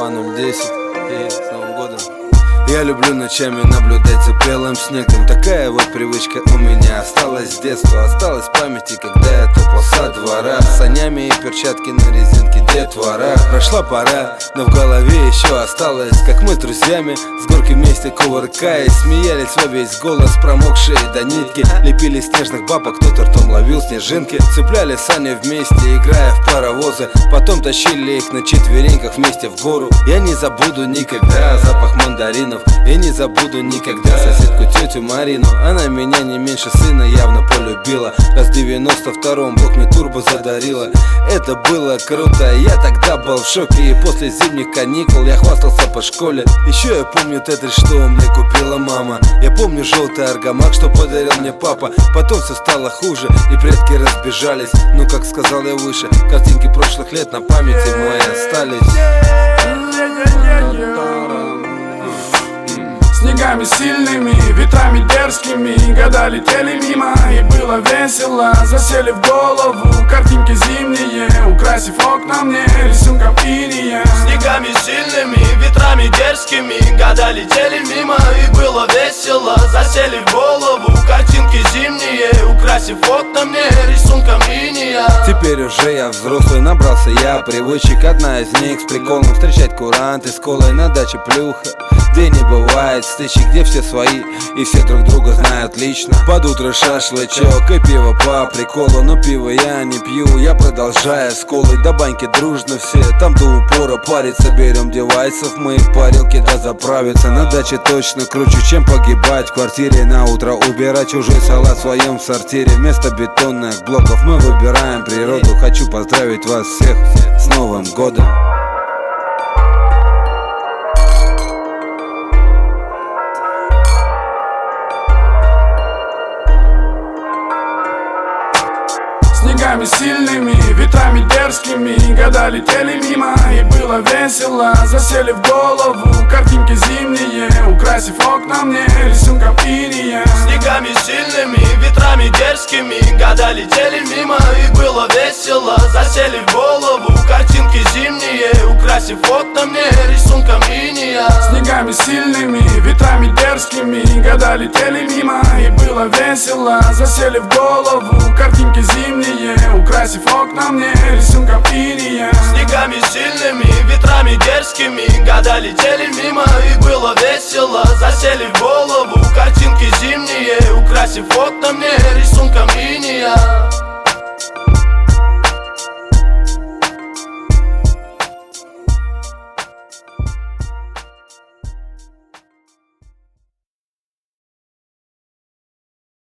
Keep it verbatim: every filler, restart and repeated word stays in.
Москва ноль десять. И с Новым годом. Я люблю ночами наблюдать за белым снегом. Такая вот привычка у меня осталась с детства. Осталась в памяти, когда я топал со двора. Санями и перчатки на резинке детвора. Прошла пора, но в голове еще осталось, как мы с друзьями с горки вместе кувыркаясь смеялись во весь голос, промокшие до нитки. Лепили снежных бабок, кто-то ртом ловил снежинки. Цепляли сани вместе, играя в паровозы. Потом тащили их на четвереньках вместе в гору. Я не забуду никогда запах мандаринов. Я не забуду никогда соседку тетю Марину. Она меня не меньше сына явно полюбила. Раз в девяносто втором Бог мне турбо задарила. Это было круто, я тогда был в шоке. И после зимних каникул я хвастался по школе. Еще я помню тетрис, что мне купила мама. Я помню желтый аргамак, что подарил мне папа. Потом все стало хуже и предки разбежались. Но как сказал я выше, картинки прошлых лет на памяти моей остались. Снегами сильными, ветрами дерзкими, года летели мимо, и было весело. Засели в голову картинки зимние, украсив окна мне рисунком иния. Снегами сильными, ветрами дерзкими, года летели мимо, и было весело. Засели в голову картинки зимние, украсив окна мне рисунком иния. Теперь уже я взрослый, набрался я привычек. Одна из них с приколом встречать куранты с колой на даче плюха, где не бывает встречи, где все свои и все друг друга знают лично. Под утро шашлычок и пиво по приколу, но пиво я не пью, я продолжаю с колой. До баньки дружно все, там до упора париться. Берем девайсов, мы парилки да заправиться. На даче точно круче, чем погибать в квартире. На утро убирать чужой салат в своем сортире. Вместо бетонных блоков мы выбираем природу. Хочу поздравить вас всех с Новым годом. Снегами сильными, ветрами дерзкими, года летели мимо, и было весело. Засели в голову картинки зимние, украсив окна мне рисунком иния. Снегами сильными, ветрами дерзкими, года летели мимо, и было весело. Засели в голову картинки зимние, украсив окна мне рисунком иния. Снегами сильными, ветрами дерзкими, года летели мимо, и было весело. Засели в голову картинки зимние, украсив окна мне рисунком иния. Снегами сильными, ветрами дерзкими, года летели мимо, и было весело. Засели в голову картинки зимние, украсив окна мне рисунком иния.